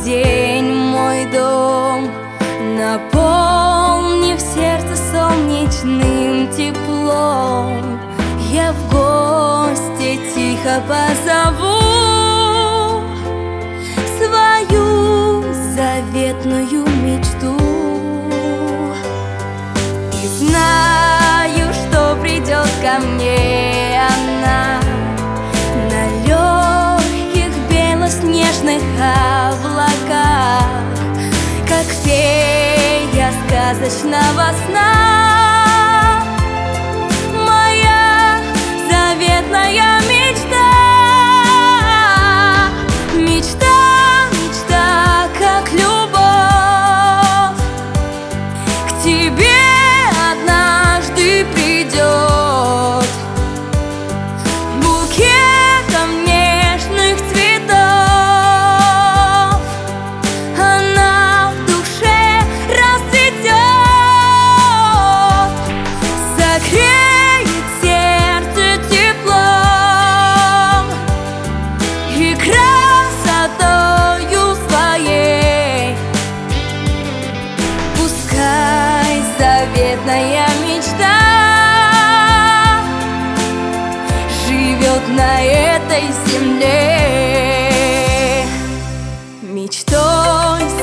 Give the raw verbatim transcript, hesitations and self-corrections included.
день мой дом, наполнив сердце солнечным теплом. Я в гости тихо позову свою заветную мечту. И знаю, что придет ко мне она на легких белоснежных облаках, как фея сказочного сна. Моя заветная мечта, мечта, мечта, как любовь к тебе однажды придет букетом нежных цветов. Она в душе расцветет, согреет сердце теплом и красотою своей. Пускай заветная мечта живет на этой земле. Мечтой